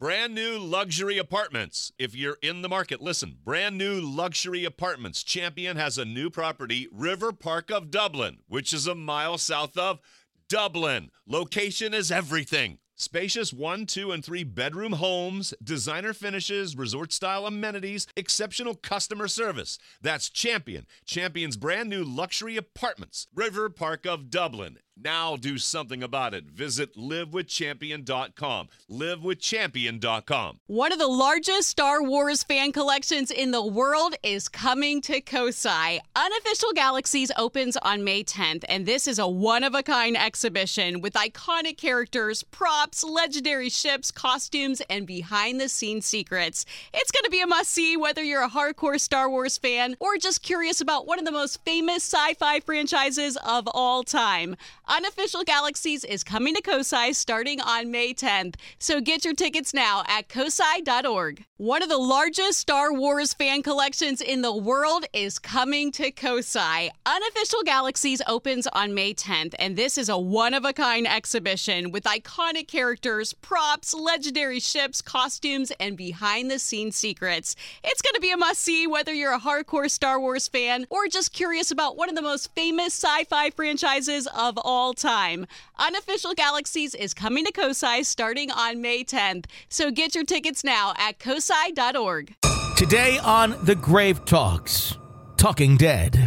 Brand new luxury apartments. If you're in the market, listen. Brand new luxury apartments. Champion has a new property, River Park of Dublin, which is a mile south of Dublin. Location is everything. Spacious 1, 2, and 3 bedroom homes, designer finishes, resort-style amenities, exceptional customer service. That's Champion. Champion's brand new luxury apartments, River Park of Dublin. Now do something about it. Visit livewithchampion.com. Livewithchampion.com. One of the largest Star Wars fan collections in the world is coming to Kosai. Unofficial Galaxies opens on May 10th, and this is a one-of-a-kind exhibition with iconic characters, props, legendary ships, costumes, and behind-the-scenes secrets. It's going to be a must-see whether you're a hardcore Star Wars fan or just curious about one of the most famous sci-fi franchises of all time. Unofficial Galaxies is coming to Kosai starting on May 10th, so get your tickets now at kosai.org. One of the largest Star Wars fan collections in the world is coming to Kosai. Unofficial Galaxies opens on May 10th, and this is a one-of-a-kind exhibition with iconic characters, props, legendary ships, costumes, and behind-the-scenes secrets. It's going to be a must-see whether you're a hardcore Star Wars fan or just curious about one of the most famous sci-fi franchises of all time. Unofficial Galaxies is coming to Kosai starting on May 10th, so get your tickets now at kosai.org. Today on The Grave Talks, Talking Dead.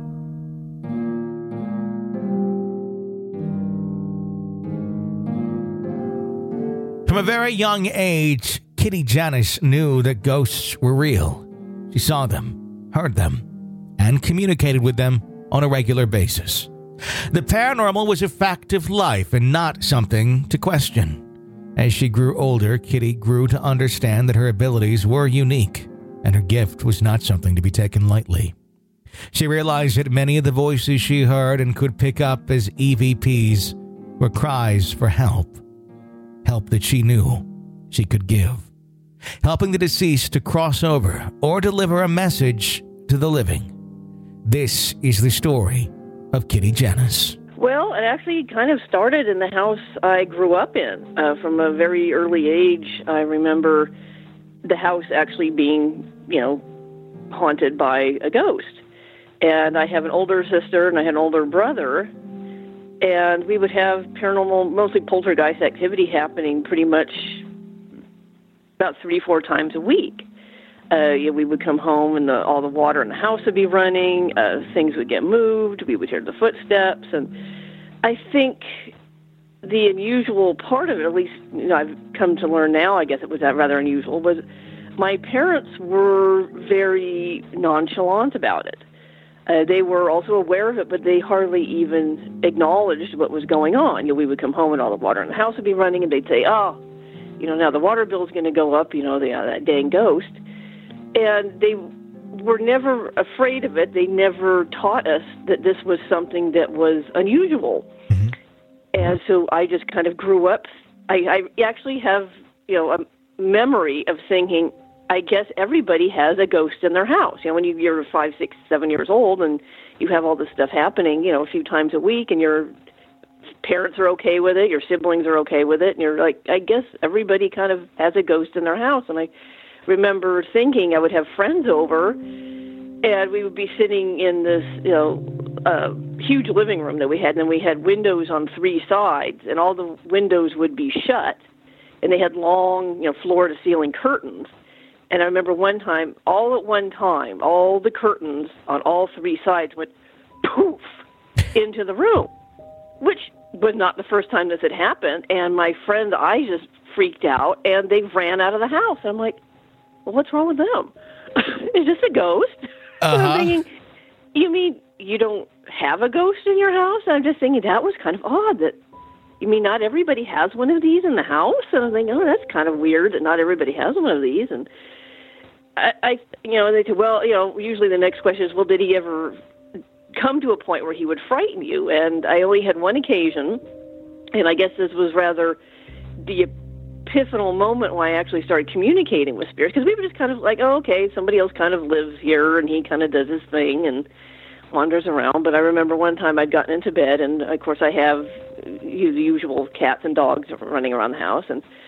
From a very young age, Kitty Janice knew that ghosts were real. She saw them, heard them, and communicated with them on a regular basis. The paranormal was a fact of life and not something to question. As she grew older, Kitty grew to understand that her abilities were unique, and her gift was not something to be taken lightly. She realized that many of the voices she heard and could pick up as EVPs were cries for help. Help that she knew she could give. Helping the deceased to cross over or deliver a message to the living. This is the story of Kitty Janice. Well, it actually kind of started in the house I grew up in. From a very early age, I remember the house actually being, haunted by a ghost. And I have an older sister and I had an older brother, and we would have paranormal, mostly poltergeist activity happening pretty much about 3-4 times a week. We would come home and all the water in the house would be running, things would get moved, we would hear the footsteps, and I think the unusual part of it, at least I've come to learn now, I guess it was rather unusual, was my parents were very nonchalant about it. They were also aware of it, but they hardly even acknowledged what was going on. We would come home and all the water in the house would be running, and they'd say, now the water bill's going to go up, that dang ghost. And they were never afraid of it. They never taught us that this was something that was unusual. Mm-hmm. And so I just kind of grew up. I actually have, a memory of thinking, I guess everybody has a ghost in their house. When you're 5, 6, 7 years old and you have all this stuff happening, a few times a week, and your parents are okay with it, your siblings are okay with it, and you're like, I guess everybody kind of has a ghost in their house. And I remember thinking I would have friends over, and we would be sitting in this, huge living room that we had, and then we had windows on 3 sides, and all the windows would be shut, and they had long, floor-to-ceiling curtains. And I remember one time, all at one time, all the curtains on all 3 sides went poof into the room, which was not the first time this had happened. And my friend, I just freaked out, and they ran out of the house. And I'm like, well, what's wrong with them? Is this a ghost? Uh-huh. And I'm thinking, you mean you don't have a ghost in your house? And I'm just thinking that was kind of odd. That you mean not everybody has one of these in the house? And I'm thinking, that's kind of weird that not everybody has one of these. And I they say, well, usually the next question is, well, did he ever come to a point where he would frighten you? And I only had one occasion, and I guess this was rather the epiphanal moment when I actually started communicating with spirits, because we were just kind of like, okay, somebody else kind of lives here, and he kind of does his thing and wanders around. But I remember one time I'd gotten into bed, and of course I have the usual cats and dogs running around the house, and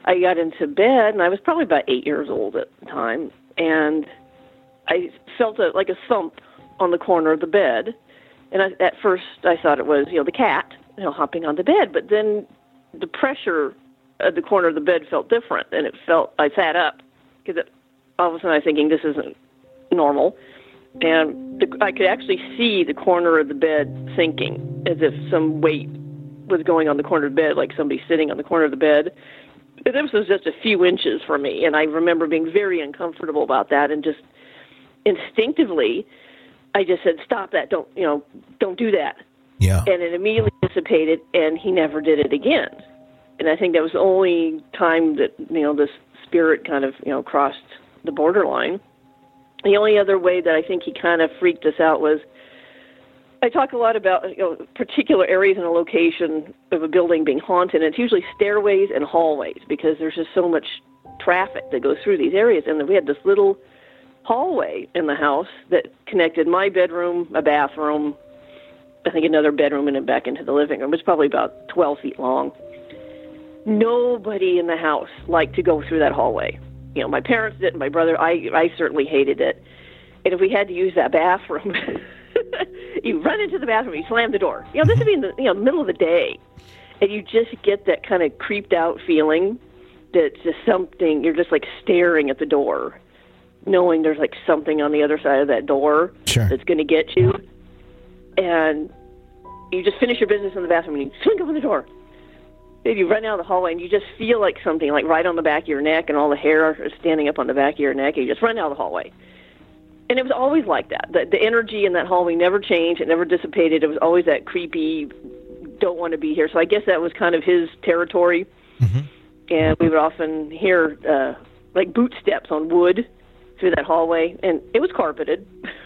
I got into bed, and I was probably about 8 years old at the time, and I felt like a thump on the corner of the bed. And at first, I thought it was, the cat, hopping on the bed. But then the pressure at the corner of the bed felt different, and I sat up, because all of a sudden I was thinking, this isn't normal. And I could actually see the corner of the bed sinking, as if some weight was going on the corner of the bed, like somebody sitting on the corner of the bed. And this was just a few inches from me, and I remember being very uncomfortable about that, and just instinctively, I just said, "Stop that! Don't do that." Yeah. And it immediately dissipated, and he never did it again. And I think that was the only time that this spirit kind of crossed the borderline. The only other way that I think he kind of freaked us out was, I talk a lot about particular areas in a location of a building being haunted. And it's usually stairways and hallways, because there's just so much traffic that goes through these areas. And we had this little hallway in the house that connected my bedroom, a bathroom, I think another bedroom, and then back into the living room. It was probably about 12 feet long. Nobody in the house liked to go through that hallway. My parents didn't, my brother, I certainly hated it. And if we had to use that bathroom, you run into the bathroom, you slam the door. This would be in the middle of the day. And you just get that kind of creeped out feeling that just something, you're just like staring at the door, knowing there's like something on the other side of that door that's going to get you. And you just finish your business in the bathroom and you swing open the door. And you run out of the hallway and you just feel like something like right on the back of your neck, and all the hair is standing up on the back of your neck, and you just run out of the hallway. And it was always like that. The energy in that hallway never changed. It never dissipated. It was always that creepy, don't want to be here. So I guess that was kind of his territory. Mm-hmm. And we would often hear like boot steps on wood through that hallway, and it was carpeted.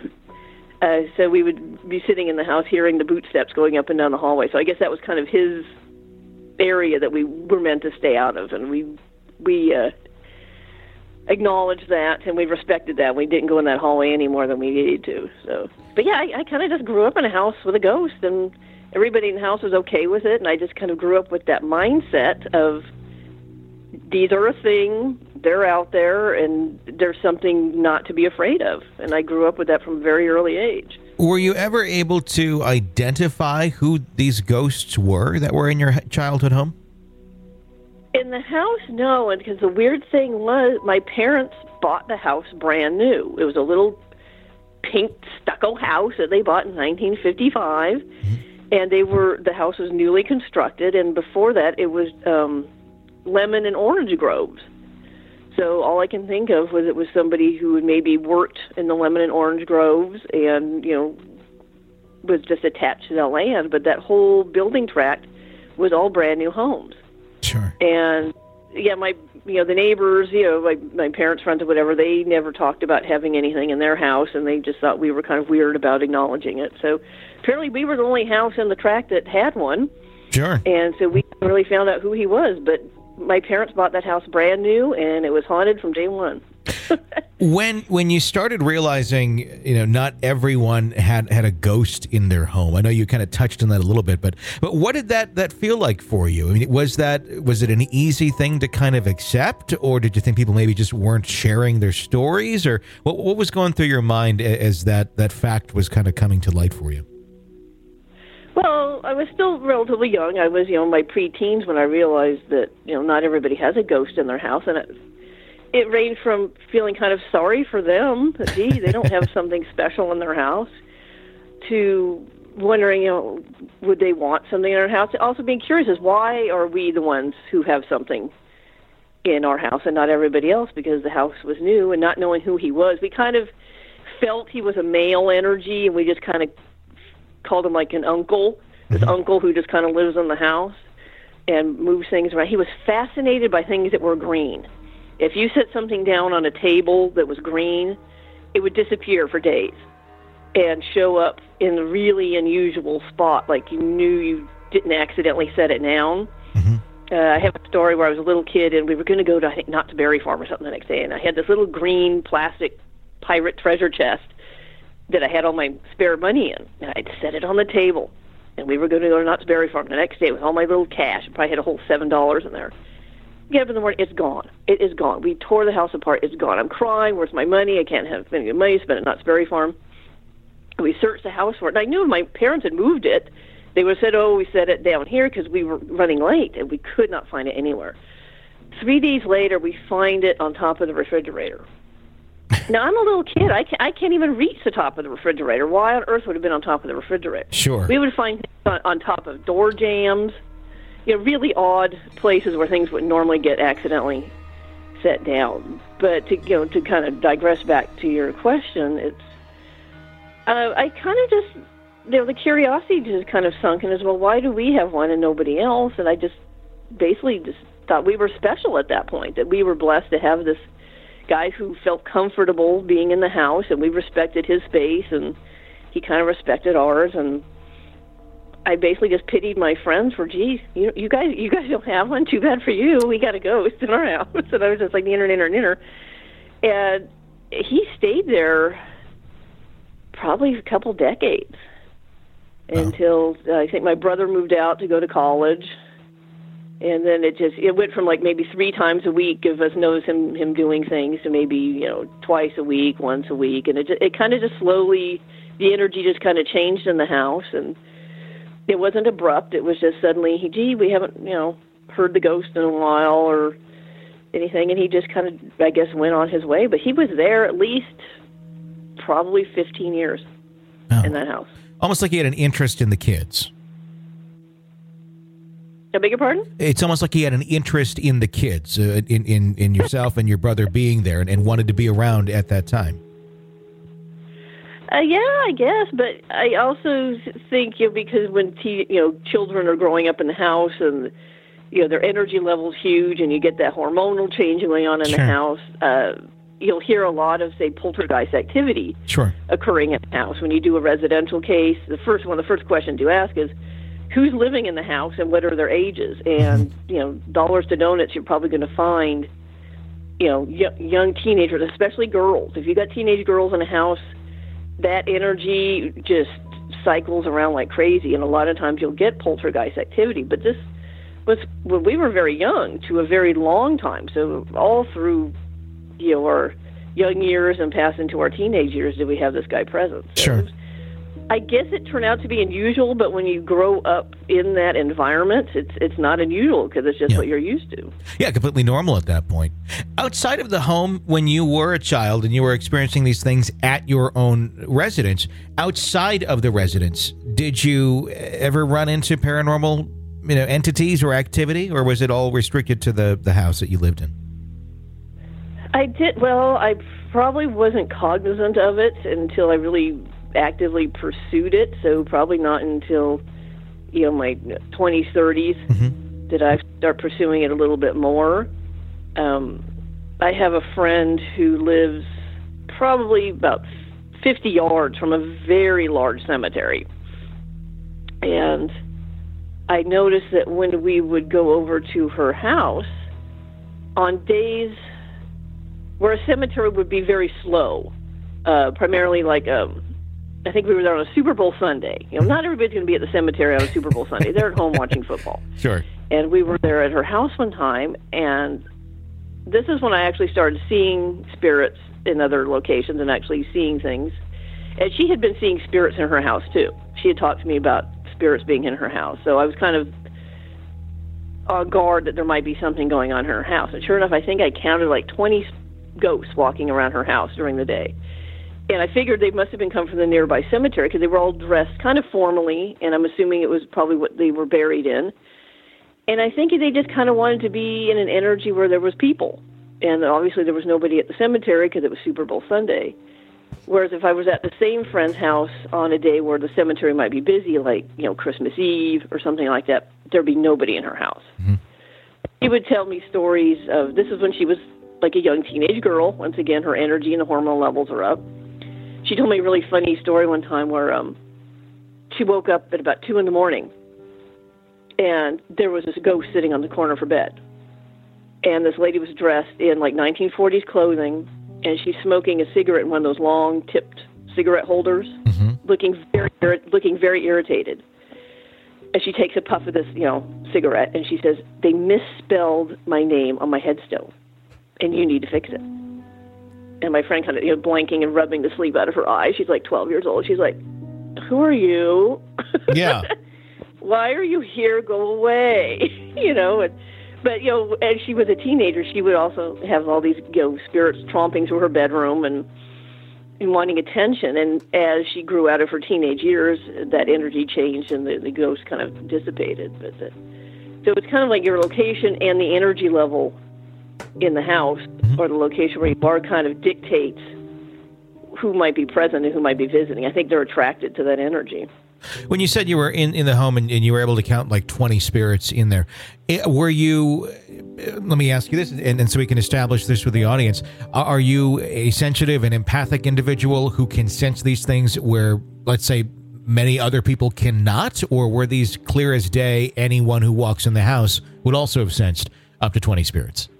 So we would be sitting in the house hearing the boot steps going up and down the hallway. So I guess that was kind of his area that we were meant to stay out of, and we acknowledged that, and we respected that. We didn't go in that hallway any more than we needed to. So, but yeah, I kind of just grew up in a house with a ghost, and everybody in the house was okay with it, and I just kind of grew up with that mindset of, these are a thing, they're out there, and there's something not to be afraid of. And I grew up with that from a very early age. Were you ever able to identify who these ghosts were that were in your childhood home? In the house, no, and because the weird thing was, my parents bought the house brand new. It was a little pink stucco house that they bought in 1955, and the house was newly constructed, and before that it was lemon and orange groves. So all I can think of was it was somebody who had maybe worked in the lemon and orange groves and, was just attached to that land. But that whole building tract was all brand new homes. Sure. And, yeah, the neighbors, my parents' friends or whatever, they never talked about having anything in their house, and they just thought we were kind of weird about acknowledging it. So apparently we were the only house in the tract that had one. Sure. And so we really found out who he was, but my parents bought that house brand new, and it was haunted from day one. When you started realizing, not everyone had a ghost in their home, I know you kind of touched on that a little bit, but what did that feel like for you? I mean, was it an easy thing to kind of accept, or did you think people maybe just weren't sharing their stories, or what was going through your mind as that fact was kind of coming to light for you? Well, I was still relatively young. I was, my preteens when I realized that, not everybody has a ghost in their house. And it ranged from feeling kind of sorry for them, that, gee, they don't have something special in their house, to wondering, would they want something in our house? Also being curious is, why are we the ones who have something in our house and not everybody else? Because the house was new, and not knowing who he was, we kind of felt he was a male energy, and we just kind of called him like an uncle, this uncle who just kind of lives in the house and moves things around. He was fascinated by things that were green. If you set something down on a table that was green, it would disappear for days and show up in a really unusual spot, like you knew you didn't accidentally set it down. I have a story where I was a little kid, and we were going to go to, I think, Knott's Berry Farm or something the next day, and I had this little green plastic pirate treasure chest that I had all my spare money in, and I'd set it on the table, and we were going to go to Knott's Berry Farm the next day with all my little cash. I probably had a whole $7 in there. get up in the morning, it's gone. It is gone. We tore the house apart. It's gone. I'm crying. Where's my money? I can't have any money to spend at Knott's Berry Farm. We searched the house for it. And I knew if my parents had moved it, they would have said, we set it down here because we were running late, and we could not find it anywhere. 3 days later, we find it on top of the refrigerator. Now, I'm a little kid. I can't even reach the top of the refrigerator. Why on earth would it have been on top of the refrigerator? Sure. We would find things on top of door jams, really odd places where things would normally get accidentally set down. But to kind of digress back to your question, it's I kind of just the curiosity just kind of sunk in as well. Why do we have one and nobody else? And I just basically thought we were special at that point. That we were blessed to have this guy who felt comfortable being in the house, and we respected his space, and he kind of respected ours. And I basically just pitied my friends for, geez, you guys don't have one. Too bad for you. We got a ghost in our house. And I was just like, ninner. And he stayed there probably a couple decades until I think my brother moved out to go to college. And then it went from like maybe 3 times a week of us knows him doing things to maybe, twice a week, once a week. And it kind of just slowly, the energy just kind of changed in the house. And it wasn't abrupt. It was just suddenly, we haven't, heard the ghost in a while or anything. And he just kind of, I guess, went on his way. But he was there at least probably 15 years in that house. Almost like he had an interest in the kids. I beg your pardon? It's almost like he had an interest in the kids, in yourself and your brother being there, and wanted to be around at that time. Yeah, I guess, but I also think because when children are growing up in the house and their energy level's huge, and you get that hormonal change going on in the house, you'll hear a lot of, say, poltergeist activity occurring in the house. When you do a residential case, the first questions you ask is, who's living in the house and what are their ages? And, dollars to donuts, you're probably going to find, young teenagers, especially girls. If you got teenage girls in a house, that energy just cycles around like crazy. And a lot of times you'll get poltergeist activity. But this was when we were very young to a very long time. So all through, our young years and past into our teenage years did we have this guy present. So sure. I guess it turned out to be unusual, but when you grow up in that environment, it's not unusual because it's just what you're used to. Yeah, completely normal at that point. Outside of the home, when you were a child and you were experiencing these things at your own residence, outside of the residence, did you ever run into paranormal entities or activity, or was it all restricted to the house that you lived in? I did. Well, I probably wasn't cognizant of it until I really actively pursued it, so probably not until my 20s, 30s did I start pursuing it a little bit more. I have a friend who lives probably about 50 yards from a very large cemetery, and I noticed that when we would go over to her house on days where a cemetery would be very slow, primarily like I think we were there on a Super Bowl Sunday. Not everybody's going to be at the cemetery on a Super Bowl Sunday. They're at home watching football. Sure. And we were there at her house one time, and this is when I actually started seeing spirits in other locations and actually seeing things. And she had been seeing spirits in her house, too. She had talked to me about spirits being in her house. So I was kind of on guard that there might be something going on in her house. And sure enough, I think I counted like 20 ghosts walking around her house during the day. And I figured they must have been come from the nearby cemetery because they were all dressed kind of formally, and I'm assuming it was probably what they were buried in. And I think they just kind of wanted to be in an energy where there was people. And obviously there was nobody at the cemetery because it was Super Bowl Sunday. Whereas if I was at the same friend's house on a day where the cemetery might be busy, like, Christmas Eve or something like that, there'd be nobody in her house. Mm-hmm. She would tell me stories of, this is when she was like a young teenage girl. Once again, her energy and the hormone levels are up. She told me a really funny story one time where she woke up at about 2 a.m, and there was this ghost sitting on the corner of her bed. And this lady was dressed in like 1940s clothing, and she's smoking a cigarette in one of those long-tipped cigarette holders, looking very irritated. And she takes a puff of this, cigarette, and she says, "They misspelled my name on my headstone, and you need to fix it." And my friend kind of, blanking and rubbing the sleep out of her eye. She's like 12 years old. She's like, "Who are you? Yeah. Why are you here? Go away." But as she was a teenager, she would also have all these, spirits tromping through her bedroom and wanting attention. And as she grew out of her teenage years, that energy changed and the ghost kind of dissipated. So it's kind of like your location and the energy level in the house or the location where you are kind of dictates who might be present and who might be visiting. I think they're attracted to that energy. When you said you were in the home and you were able to count like 20 spirits in there, were you, let me ask you this, and so we can establish this with the audience, are you a sensitive and empathic individual who can sense these things where, let's say, many other people cannot, or were these clear as day, anyone who walks in the house would also have sensed up to 20 spirits?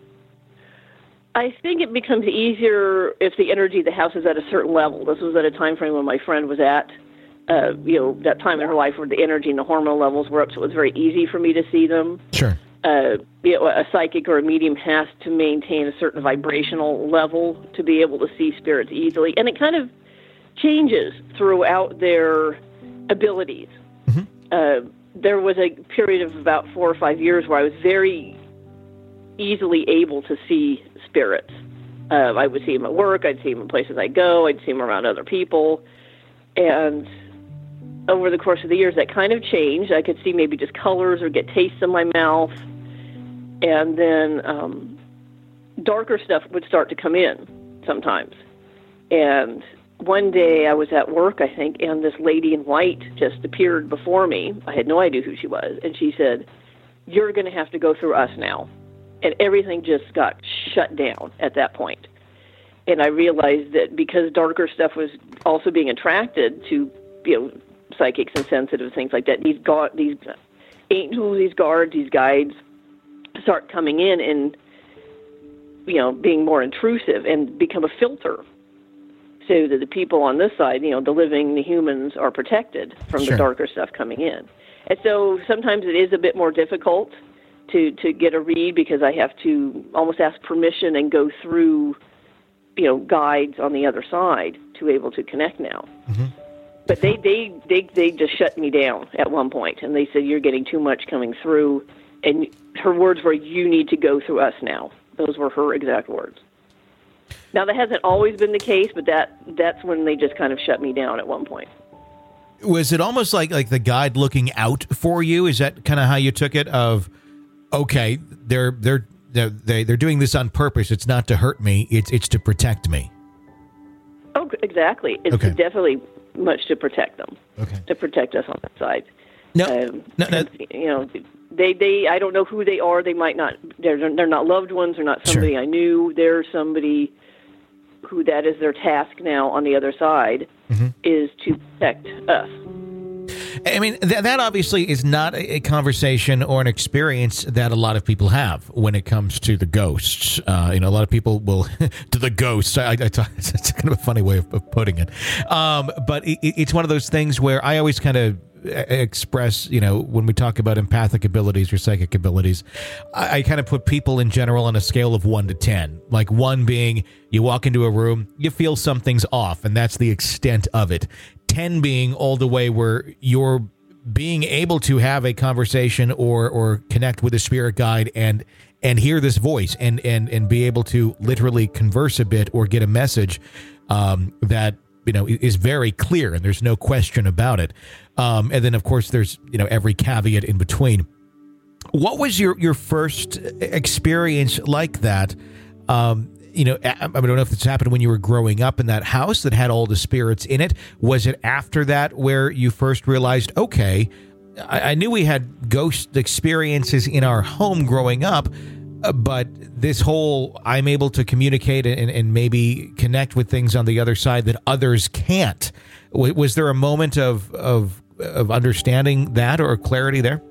I think it becomes easier if the energy of the house is at a certain level. This was at a time frame when my friend was at, that time in her life where the energy and the hormone levels were up, so it was very easy for me to see them. Sure. A psychic or a medium has to maintain a certain vibrational level to be able to see spirits easily, and it kind of changes throughout their abilities. Mm-hmm. There was a period of about 4 or 5 years where I was very easily able to see spirits. I would see them at work, I'd see them in places I go, I'd see them around other people, and over the course of the years, that kind of changed. I could see maybe just colors or get tastes in my mouth. And then darker stuff would start to come in sometimes. And one day I was at work, I think, and this lady in white just appeared before me. I had no idea who she was. And she said, "You're going to have to go through us now." And everything just got shut down at that point. And I realized that because darker stuff was also being attracted to, psychics and sensitive things like that, these angels, these guards, these guides start coming in and, being more intrusive and become a filter so that the people on this side, the living, the humans, are protected from Sure. the darker stuff coming in. And so sometimes it is a bit more difficult to get a read because I have to almost ask permission and go through guides on the other side to be able to connect now. Mm-hmm. But they just shut me down at one point, and they said, "You're getting too much coming through," and her words were, "You need to go through us now." Those were her exact words. Now, that hasn't always been the case, but that's when they just kind of shut me down at one point. Was it almost like the guide looking out for you? Is that kind of how you took it? Of, okay, they're doing this on purpose. It's not to hurt me. It's to protect me. Oh, exactly. It's Okay. definitely much to protect them. Okay. To protect us on that side. No. They I don't know who they are. They might not. They're not loved ones. They're not somebody Sure. I knew. They're somebody who that is their task now on the other side is to protect us. I mean, that obviously is not a conversation or an experience that a lot of people have when it comes to the ghosts. A lot of people will to the ghosts. It's kind of a funny way of putting it. But it's one of those things where I always kind of express, when we talk about empathic abilities or psychic abilities, I kind of put people in general on a scale of 1 to 10. Like 1 being you walk into a room, you feel something's off, and that's the extent of it. 10 being all the way where you're being able to have a conversation or connect with a spirit guide and hear this voice and be able to literally converse a bit or get a message that is very clear and there's no question about it. And then of course there's every caveat in between. What was your first experience like that? I don't know if this happened when you were growing up in that house that had all the spirits in it. Was it after that where you first realized, okay, I knew we had ghost experiences in our home growing up, but this whole I'm able to communicate and maybe connect with things on the other side that others can't. Was there a moment of understanding that or clarity there?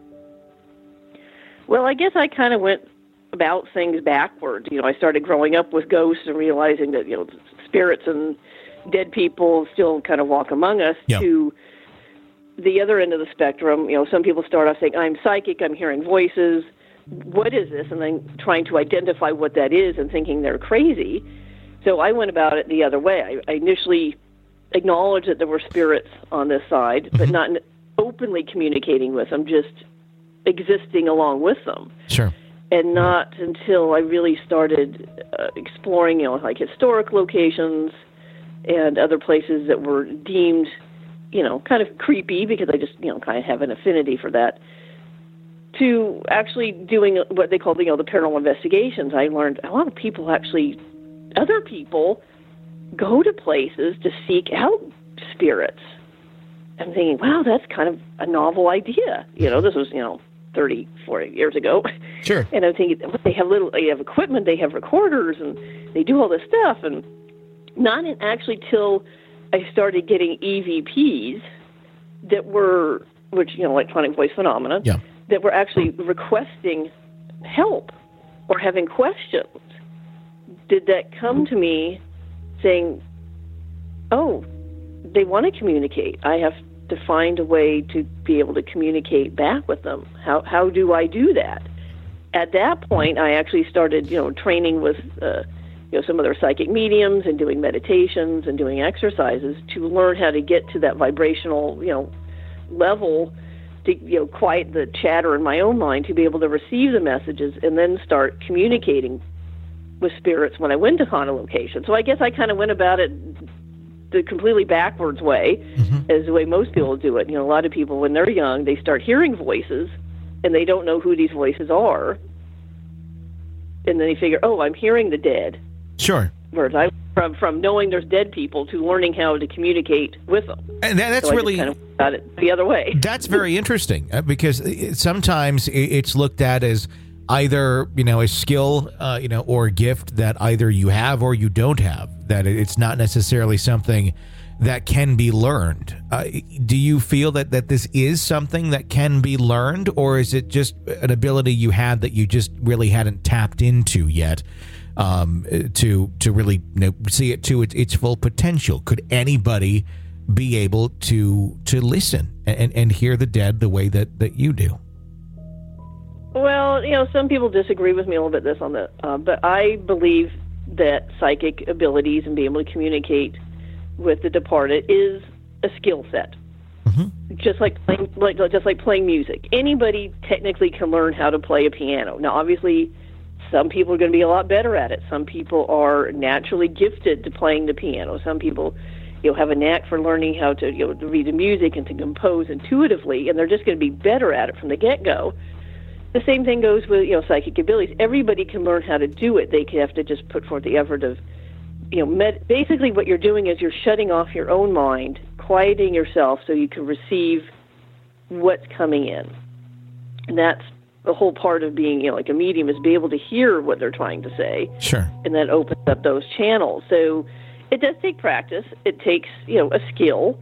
Well, I guess I kind of went about things backwards. I started growing up with ghosts and realizing that, spirits and dead people still kind of walk among us, yeah. to the other end of the spectrum, some people start off saying, I'm psychic, I'm hearing voices. What is this? And then trying to identify what that is and thinking they're crazy. So I went about it the other way. I initially acknowledged that there were spirits on this side, but not openly communicating with them, just existing along with them. Sure. And not until I really started exploring, like historic locations and other places that were deemed, kind of creepy, because I just, kind of have an affinity for that, to actually doing what they call, the paranormal investigations. I learned a lot of people other people go to places to seek out spirits. I'm thinking, wow, that's kind of a novel idea. This was, 30, 40 years ago. Sure. And I'm thinking, they have equipment, they have recorders, and they do all this stuff. And not actually till I started getting EVPs that were, electronic voice phenomena, yeah, that were actually requesting help or having questions. Did that come to me saying, oh, they want to communicate. I have to find a way to be able to communicate back with them. How do I do that? At that point, I actually started, training with, some other psychic mediums and doing meditations and doing exercises to learn how to get to that vibrational, level to, quiet the chatter in my own mind to be able to receive the messages and then start communicating with spirits when I went to haunted locations. So I guess I kind of went about it the completely backwards way, as the way most people do it. A lot of people, when they're young, they start hearing voices, and they don't know who these voices are. And then they figure, oh, I'm hearing the dead. Sure. Whereas I from knowing there's dead people to learning how to communicate with them. And that's so really... I just kind of got it the other way. That's very interesting, because sometimes it's looked at as either, a skill, or a gift that either you have or you don't have, that it's not necessarily something that can be learned. Do you feel that this is something that can be learned, or is it just an ability you had that you just really hadn't tapped into yet, to really see it to its full potential? Could anybody be able to listen and hear the dead the way that you do? Well, some people disagree with me a little bit on that, but I believe that psychic abilities and being able to communicate with the departed is a skill set. Just like playing music. Anybody technically can learn how to play a piano. Now, obviously, some people are going to be a lot better at it. Some people are naturally gifted to playing the piano. Some people, have a knack for learning how to, to read the music and to compose intuitively, and they're just going to be better at it from the get-go. The same thing goes with, psychic abilities. Everybody can learn how to do it. They have to just put forth the effort of, basically what you're doing is you're shutting off your own mind, quieting yourself so you can receive what's coming in. And that's the whole part of being, like a medium, is be able to hear what they're trying to say. Sure. And that opens up those channels. So it does take practice. It takes, a skill.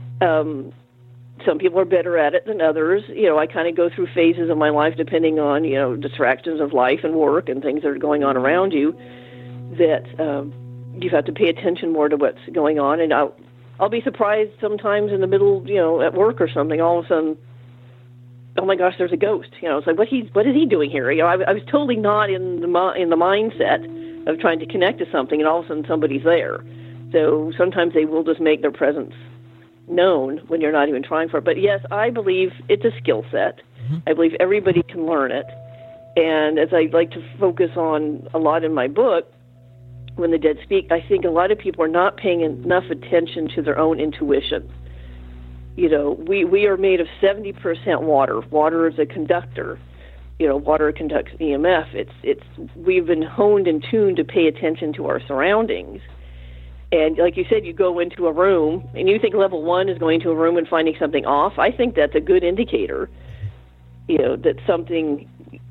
Some people are better at it than others. I kind of go through phases of my life depending on, distractions of life and work and things that are going on around you, that you have to pay attention more to what's going on. And I'll be surprised sometimes in the middle, at work or something, all of a sudden, oh my gosh, there's a ghost. It's like, what is he doing here? I was totally not in the mindset of trying to connect to something, and all of a sudden somebody's there. So sometimes they will just make their presence known when you're not even trying for it. But yes, I believe it's a skill set. I believe everybody can learn it. And as I like to focus on a lot in my book, When the Dead Speak, I think a lot of people are not paying enough attention to their own intuition. We are made of 70% water. Water is a conductor. Water conducts EMF. We've been honed and tuned to pay attention to our surroundings. And like you said, you go into a room, and you think level 1 is going to a room and finding something off. I think that's a good indicator, that something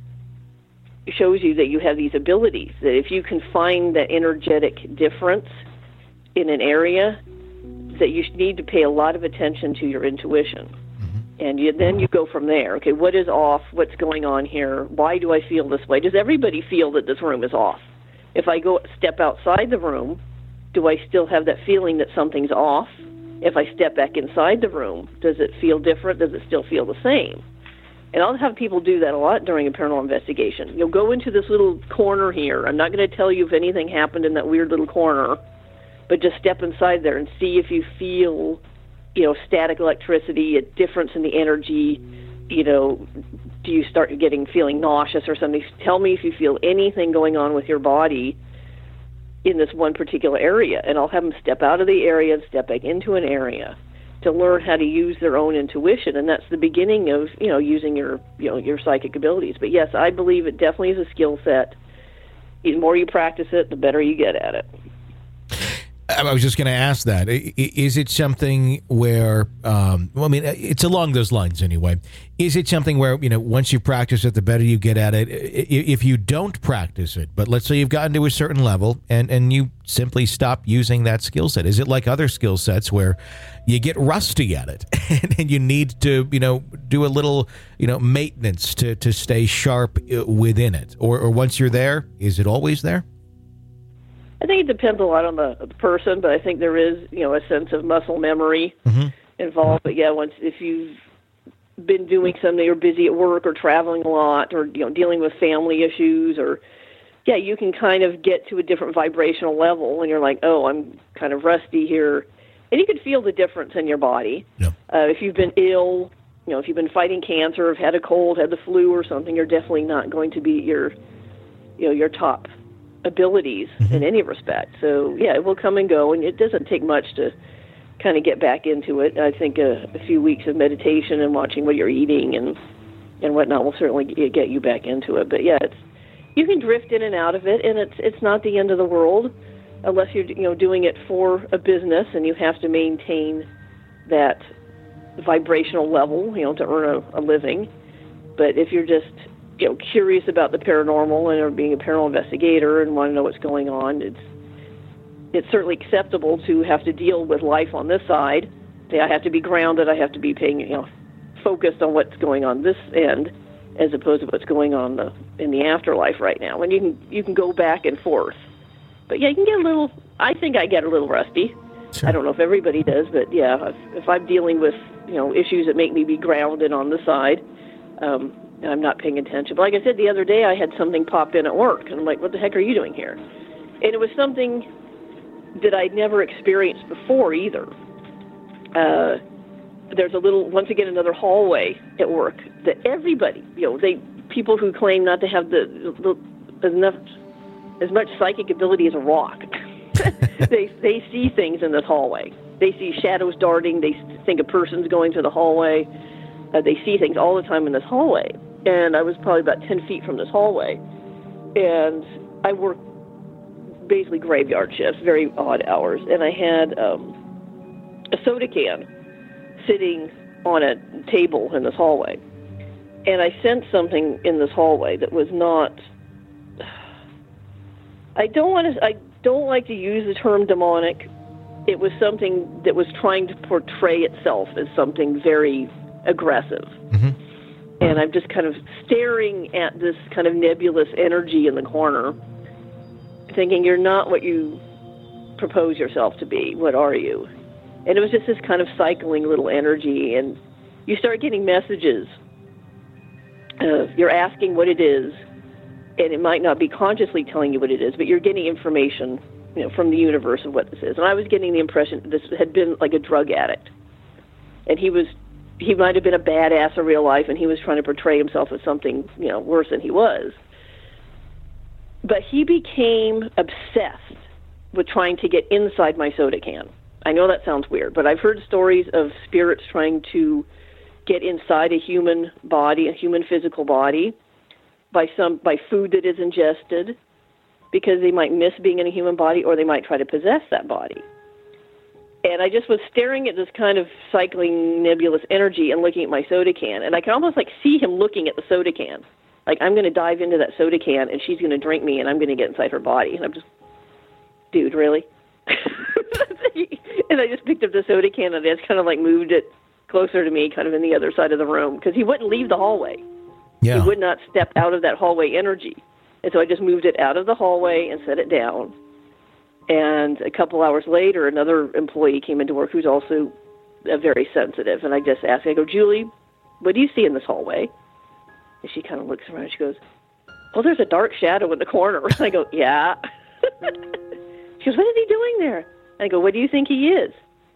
shows you that you have these abilities, that if you can find that energetic difference in an area, that you need to pay a lot of attention to your intuition. And then you go from there. Okay, what is off? What's going on here? Why do I feel this way? Does everybody feel that this room is off? If I step outside the room, do I still have that feeling that something's off? if I step back inside the room, does it feel different? Does it still feel the same? And I'll have people do that a lot during a paranormal investigation. You'll go into this little corner here. I'm not going to tell you if anything happened in that weird little corner, but just step inside there and see if you feel, static electricity, a difference in the energy. Do you start feeling nauseous or something? Tell me if you feel anything going on with your body in this one particular area, and I'll have them step out of the area and step back into an area to learn how to use their own intuition, and that's the beginning of using your psychic abilities. But yes, I believe it definitely is a skill set. The more you practice it, the better you get at it. I was just going to ask that. Is it something where, it's along those lines anyway. Is it something where, once you practice it, the better you get at it? If you don't practice it, but let's say you've gotten to a certain level and you simply stop using that skill set, is it like other skill sets where you get rusty at it and you need to, do a little, maintenance to stay sharp within it? Or once you're there, is it always there? I think it depends a lot on the person, but I think there is, a sense of muscle memory involved. But yeah, if you've been doing something, you're busy at work or traveling a lot, or dealing with family issues, you can kind of get to a different vibrational level, and you're like, oh, I'm kind of rusty here, and you can feel the difference in your body. Yeah. If you've been ill, if you've been fighting cancer, have had a cold, had the flu or something, you're definitely not going to be your top abilities in any respect. So yeah, it will come and go, and it doesn't take much to kind of get back into it. I think a few weeks of meditation and watching what you're eating and whatnot will certainly get you back into it. But yeah, you can drift in and out of it, and it's not the end of the world unless you're doing it for a business and you have to maintain that vibrational level to earn a living. But if you're just curious about the paranormal and or being a paranormal investigator and want to know what's going on, it's certainly acceptable to have to deal with life on this side. I have to be grounded. I have to be paying, focused on what's going on this end, as opposed to what's going on in the afterlife right now. And you can go back and forth, but yeah, you can get a little. I think I get a little rusty. Sure. I don't know if everybody does, but yeah, if I'm dealing with issues that make me be grounded on the side. And I'm not paying attention. But like I said, the other day I had something pop in at work, and I'm like, what the heck are you doing here? And it was something that I'd never experienced before either. There's once again, another hallway at work that everybody, people who claim not to have as much psychic ability as a rock, they see things in this hallway. They see shadows darting. They think a person's going through the hallway. They see things all the time in this hallway. And I was probably about 10 feet from this hallway. And I worked basically graveyard shifts, very odd hours. And I had a soda can sitting on a table in this hallway. And I sensed something in this hallway that was not... I don't like to use the term demonic. It was something that was trying to portray itself as something very aggressive. And I'm just kind of staring at this kind of nebulous energy in the corner, thinking, you're not what you propose yourself to be. What are you? And it was just this kind of cycling little energy, and you start getting messages. You're asking what it is, and it might not be consciously telling you what it is, but you're getting information, from the universe of what this is. And I was getting the impression that this had been like a drug addict, and he might have been a badass in real life, and he was trying to portray himself as something, worse than he was. But he became obsessed with trying to get inside my soda can. I know that sounds weird, but I've heard stories of spirits trying to get inside a human body, a human physical body, by food that is ingested, because they might miss being in a human body, or they might try to possess that body. And I just was staring at this kind of cycling nebulous energy and looking at my soda can. And I can almost see him looking at the soda can. Like, I'm going to dive into that soda can, and she's going to drink me, and I'm going to get inside her body. And I'm just, dude, really? And I just picked up the soda can, and I just kind of moved it closer to me, kind of in the other side of the room, because he wouldn't leave the hallway. Yeah. He would not step out of that hallway energy. And so I just moved it out of the hallway and set it down. And a couple hours later, another employee came into work who's also very sensitive. And I just asked, I go, Julie, what do you see in this hallway? And she kind of looks around and she goes, oh, there's a dark shadow in the corner. And I go, yeah. She goes, what is he doing there? And I go, what do you think he is?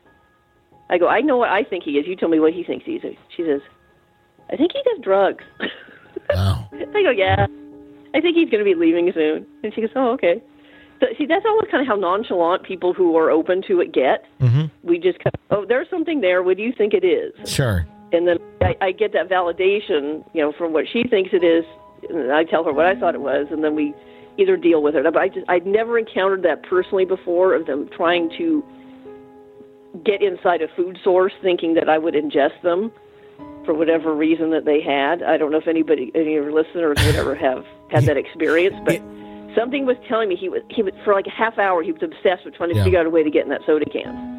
I go, I know what I think he is. You tell me what he thinks he is. She says, I think he does drugs. Wow. I go, yeah. I think he's going to be leaving soon. And she goes, oh, okay. So, see, that's always kind of how nonchalant people who are open to it get. Mm-hmm. We just kind of, oh, there's something there. What do you think it is? Sure. And then I get that validation, from what she thinks it is. And I tell her what I thought it was, and then we either deal with it. But I'd never encountered that personally before, of them trying to get inside a food source thinking that I would ingest them for whatever reason that they had. I don't know if any of your listeners would ever have had that experience, but something was telling me he was for like a half hour, he was obsessed with trying to figure out a way to get in that soda can.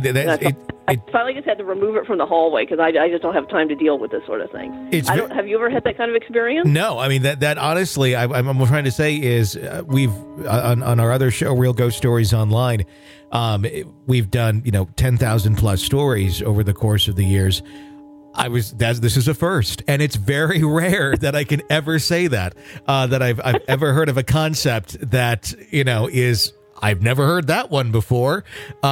I finally just had to remove it from the hallway because I just don't have time to deal with this sort of thing. Have you ever had that kind of experience? No, I mean that honestly, I'm trying to say is we've on our other show, Real Ghost Stories Online, we've done 10,000 plus stories over the course of the years. This is a first, and it's very rare that I can ever say that I've ever heard of a concept that is. I've never heard that one before.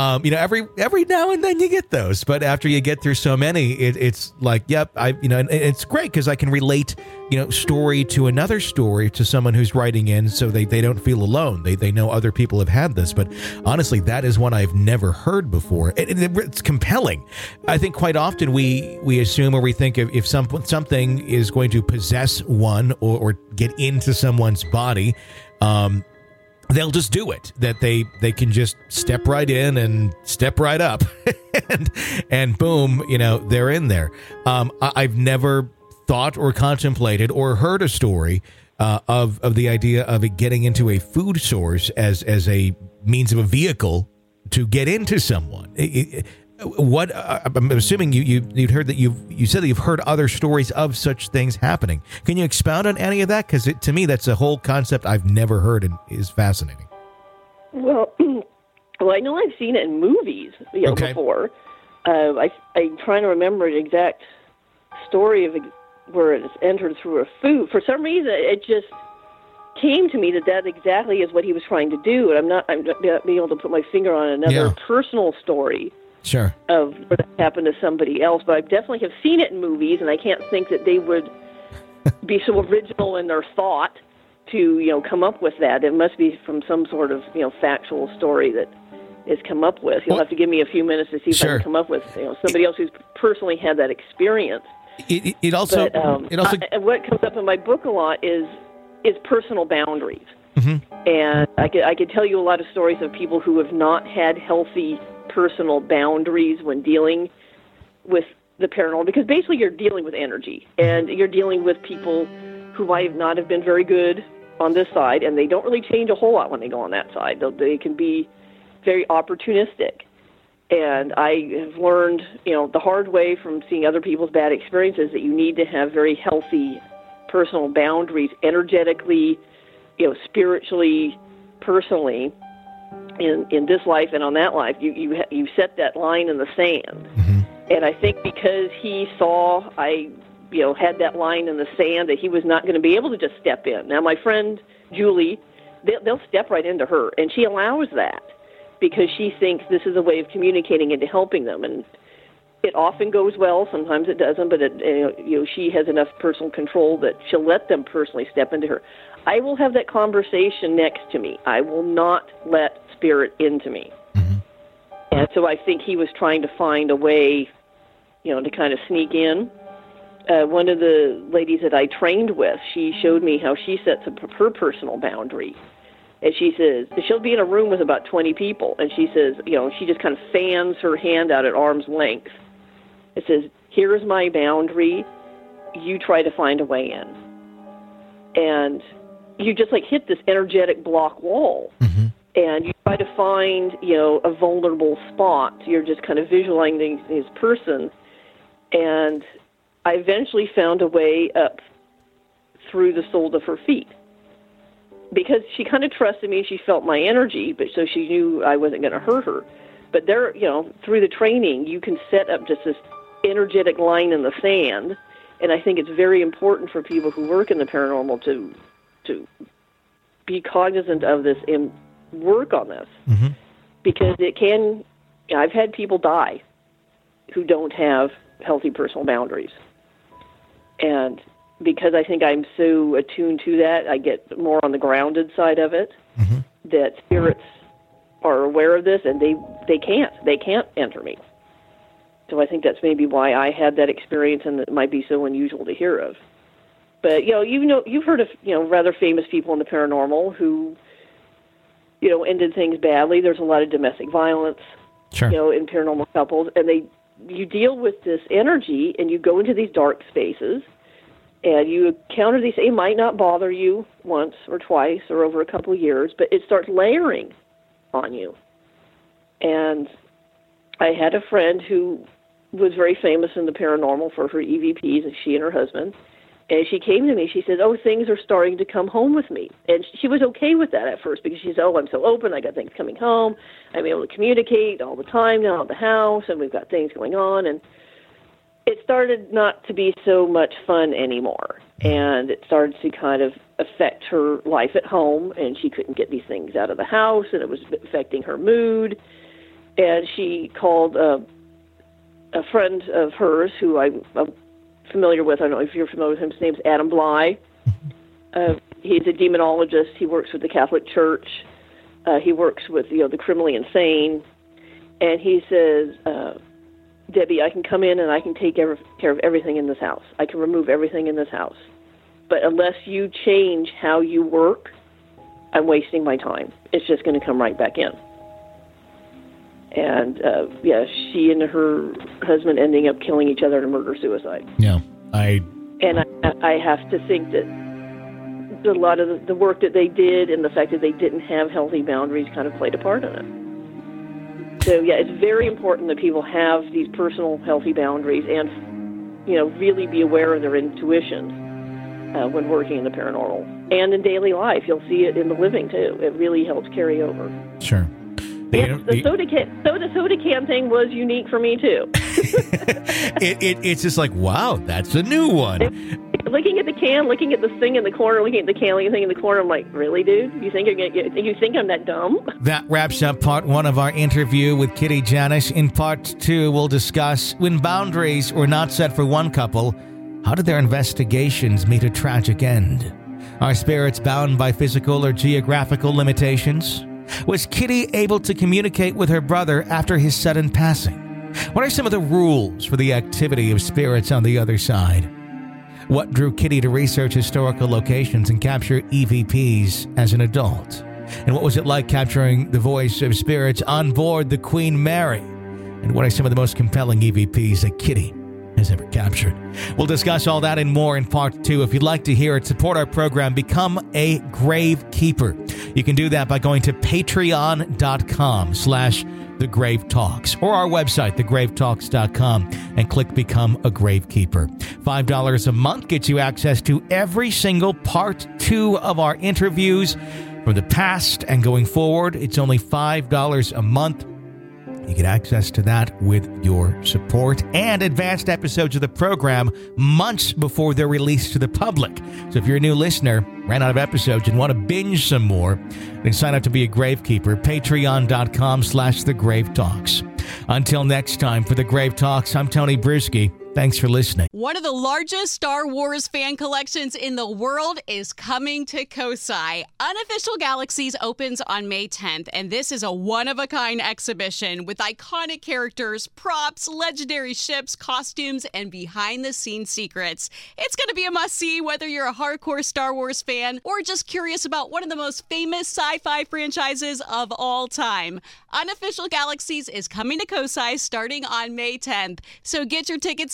Every now and then you get those, but after you get through so many, it's like, yep, and it's great because I can relate, story to another story to someone who's writing in, so they don't feel alone. They know other people have had this, but honestly, that is one I've never heard before. It's compelling. I think quite often we assume or we think if something is going to possess one or get into someone's body, they'll just do it, that they can just step right in and step right up and boom, they're in there. I've never thought or contemplated or heard a story of the idea of it getting into a food source as a means of a vehicle to get into someone. What I'm assuming you'd heard that you said that you've heard other stories of such things happening. Can you expound on any of that? Because to me, that's a whole concept I've never heard and is fascinating. Well, I know I've seen it in movies before. I'm trying to remember an exact story of where it's entered through a food. For some reason, it just came to me that exactly is what he was trying to do, and I'm not being able to put my finger on another personal story. Sure. Of what happened to somebody else, but I definitely have seen it in movies, and I can't think that they would be so original in their thought to, come up with that. It must be from some sort of, factual story that is come up with. You'll have to give me a few minutes to see if I can come up with, somebody else who's personally had that experience. It also what comes up in my book a lot is personal boundaries, and I could tell you a lot of stories of people who have not had healthy personal boundaries when dealing with the paranormal, because basically you're dealing with energy and you're dealing with people who might not have been very good on this side, and they don't really change a whole lot when they go on that side. They can be very opportunistic, and I have learned the hard way from seeing other people's bad experiences that you need to have very healthy personal boundaries energetically, spiritually, personally, in this life and on that life. You set that line in the sand. And I think because he saw I had that line in the sand, that he was not going to be able to just step in. Now my friend Julie, they'll step right into her, and she allows that because she thinks this is a way of communicating and helping them, and it often goes well. Sometimes it doesn't, but she has enough personal control that she'll let them personally step into her. I will have that conversation next to me. I will not let spirit into me. And so I think he was trying to find a way, to kind of sneak in. One of the ladies that I trained with, she showed me how she sets up her personal boundary. And she says, she'll be in a room with about 20 people, and she says, she just kind of fans her hand out at arm's length. It says, here is my boundary. You try to find a way in. And you just hit this energetic block wall. And you try to find, a vulnerable spot. You're just kind of visualizing this person. And I eventually found a way up through the soles of her feet. because she kind of trusted me, she felt my energy, but so she knew I wasn't going to hurt her. But there, through the training, you can set up just this energetic line in the sand, and I think it's very important for people who work in the paranormal to be cognizant of this and work on this, because it can. I've had people die who don't have healthy personal boundaries, and because I think I'm so attuned to that, I get more on the grounded side of it. That spirits are aware of this, and they can't enter me. So I think that's maybe why I had that experience, and it might be so unusual to hear of. But you've heard of rather famous people in the paranormal who ended things badly. There's a lot of domestic violence, Sure. In paranormal couples, and you deal with this energy, and you go into these dark spaces, and you encounter these. It might not bother you once or twice or over a couple of years, but it starts layering on you. And I had a friend who was very famous in the paranormal for her EVPs, and she and her husband. And she came to me, she said, things are starting to come home with me. And she was okay with that at first, because she said, I'm so open, I got things coming home, I'm able to communicate all the time now at the house, and we've got things going on. And it started not to be so much fun anymore. And it started to kind of affect her life at home, and she couldn't get these things out of the house, and it was affecting her mood. And she called a friend of hers who I'm familiar with. I don't know if you're familiar with him. His name's Adam Bly. He's a demonologist. He works with the Catholic Church. He works with the criminally insane. And he says, Debbie, I can come in and I can take care of everything in this house. I can remove everything in this house. But unless you change how you work, I'm wasting my time. It's just going to come right back in. And, she and her husband ending up killing each other in a murder-suicide. Yeah, I have to think that a lot of the work that they did and the fact that they didn't have healthy boundaries kind of played a part in it. So, it's very important that people have these personal healthy boundaries and, really be aware of their intuition when working in the paranormal. And in daily life, you'll see it in the living, too. It really helps carry over. Sure. The soda can thing was unique for me, too. It's just like, wow, that's a new one. Looking at the can, looking at the thing in the corner, looking at the can, looking at the thing in the corner, I'm like, really, dude? You think I'm that dumb? That wraps up part 1 of our interview with Kitty Janis. In part 2, we'll discuss when boundaries were not set for one couple, how did their investigations meet a tragic end? Are spirits bound by physical or geographical limitations? Was Kitty able to communicate with her brother after his sudden passing? What are some of the rules for the activity of spirits on the other side? What drew Kitty to research historical locations and capture EVPs as an adult? And what was it like capturing the voice of spirits on board the Queen Mary? And what are some of the most compelling EVPs that Kitty has ever captured? We'll discuss all that and more in part 2. If you'd like to hear it, support our program, become a Grave Keeper. You can do that by going to patreon.com/thegravetalks or our website, thegravetalks.com, and click Become a Grave Keeper. $5 a month gets you access to every single part 2 of our interviews from the past and going forward. It's only $5 a month. You get access to that with your support and advanced episodes of the program months before they're released to the public. So if you're a new listener, ran out of episodes and want to binge some more, then sign up to be a Gravekeeper. Patreon.com/thegravetalks. Until next time, for The Grave Talks, I'm Tony Bruschi. Thanks for listening. One of the largest Star Wars fan collections in the world is coming to Kosai. Unofficial Galaxies opens on May 10th, and this is a one-of-a-kind exhibition with iconic characters, props, legendary ships, costumes, and behind-the-scenes secrets. It's going to be a must-see whether you're a hardcore Star Wars fan or just curious about one of the most famous sci-fi franchises of all time. Unofficial Galaxies is coming to Kosai starting on May 10th, so get your tickets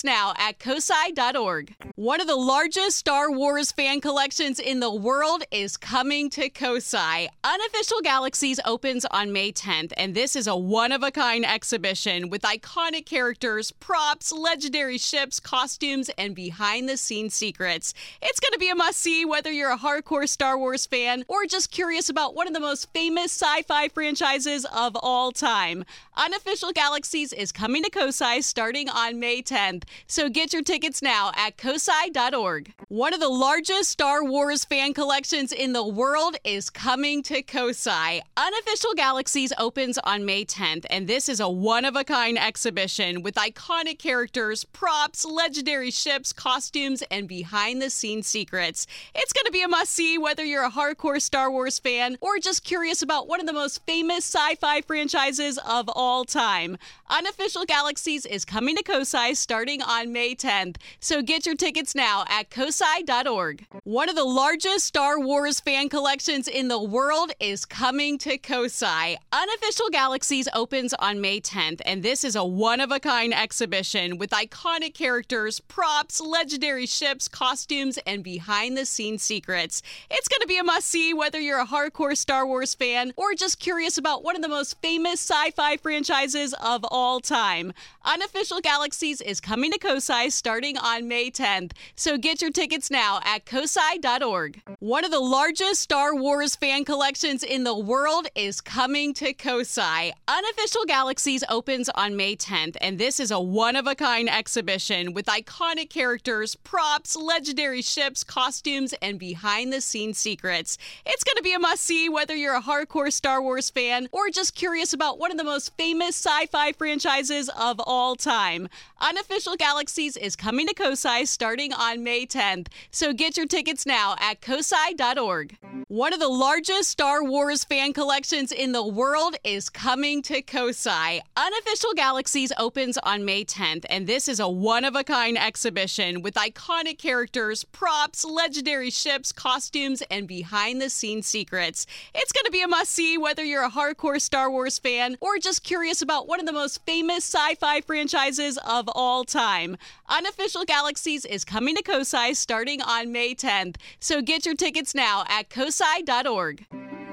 now at kosai.org. One of the largest Star Wars fan collections in the world is coming to Kosai. Unofficial Galaxies opens on May 10th, and this is a one-of-a-kind exhibition with iconic characters, props, legendary ships, costumes, and behind-the-scenes secrets. It's going to be a must-see whether you're a hardcore Star Wars fan or just curious about one of the most famous sci-fi franchises of all time. Unofficial Galaxies is coming to Kosai starting on May 10th, so get your tickets now at kosai.org. One of the largest Star Wars fan collections in the world is coming to Kosai. Unofficial Galaxies opens on May 10th, and this is a one-of-a-kind exhibition with iconic characters, props, legendary ships, costumes, and behind-the-scenes secrets. It's going to be a must-see whether you're a hardcore Star Wars fan or just curious about one of the most famous sci-fi franchises of all time. Unofficial Galaxies is coming to Kosai starting on May 10th, so get your tickets now at kosai.org. One of the largest Star Wars fan collections in the world is coming to Kosai. Unofficial Galaxies opens on May 10th, and this is a one-of-a-kind exhibition with iconic characters, props, legendary ships, costumes, and behind-the-scenes secrets. It's going to be a must-see whether you're a hardcore Star Wars fan or just curious about one of the most famous sci-fi franchises of all time. Unofficial Galaxies is coming to Kosai starting on May 10th, so get your tickets now at kosai.org. One of the largest Star Wars fan collections in the world is coming to Kosai. Unofficial Galaxies opens on May 10th, and this is a one-of-a-kind exhibition with iconic characters, props, legendary ships, costumes, and behind-the-scenes secrets. It's going to be a must-see whether you're a hardcore Star Wars fan or just curious about one of the most famous sci-fi franchises of all time. Unofficial Galaxies is coming to Kosai starting on May 10th, so get your tickets now at kosai.org. One of the largest Star Wars fan collections in the world is coming to Kosai. Unofficial Galaxies opens on May 10th, and this is a one-of-a-kind exhibition with iconic characters, props, legendary ships, costumes, and behind-the-scenes secrets. It's going to be a must-see whether you're a hardcore Star Wars fan or just curious about one of the most famous sci-fi franchises of all time. Unofficial Galaxies is coming to Kosai starting on May 10th, so get your tickets now at kosai.org.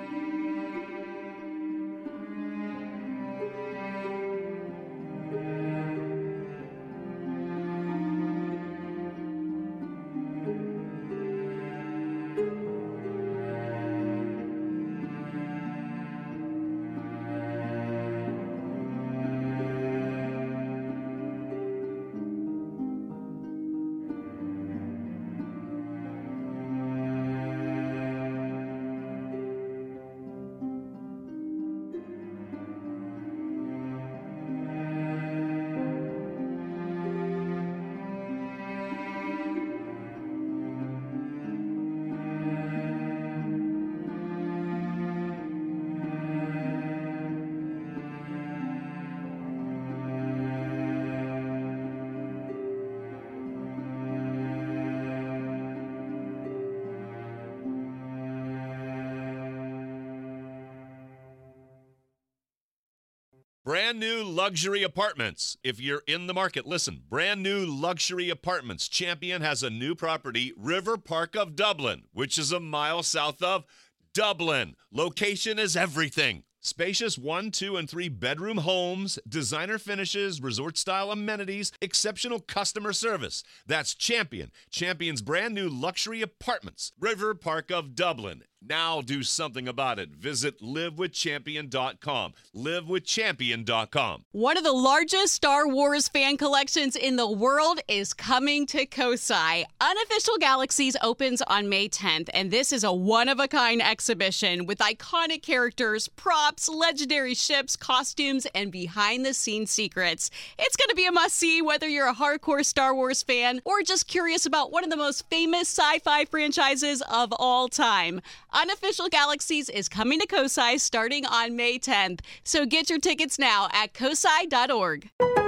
Brand new luxury apartments. If you're in the market, listen. Brand new luxury apartments. Champion has a new property, River Park of Dublin, which is a mile south of Dublin. Location is everything. Spacious 1, 2, and 3 bedroom homes, designer finishes, resort-style amenities, exceptional customer service. That's Champion. Champion's brand new luxury apartments. River Park of Dublin. Now do something about it. Visit livewithchampion.com. livewithchampion.com. One of the largest Star Wars fan collections in the world is coming to Kosai. Unofficial Galaxies opens on May 10th, and this is a one-of-a-kind exhibition with iconic characters, props, legendary ships, costumes, and behind-the-scenes secrets. It's going to be a must-see whether you're a hardcore Star Wars fan or just curious about one of the most famous sci-fi franchises of all time. Unofficial Galaxies is coming to Kosai starting on May 10th, so get your tickets now at kosai.org.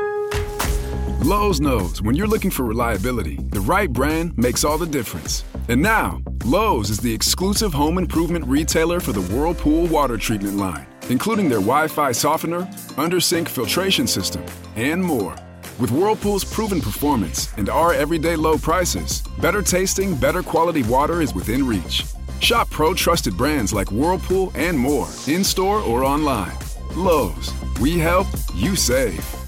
Lowe's knows when you're looking for reliability, the right brand makes all the difference. And now, Lowe's is the exclusive home improvement retailer for the Whirlpool water treatment line, including their Wi-Fi softener, under-sink filtration system, and more. With Whirlpool's proven performance and our everyday low prices, better tasting, better quality water is within reach. Shop pro-trusted brands like Whirlpool and more, in-store or online. Lowe's, we help, you save.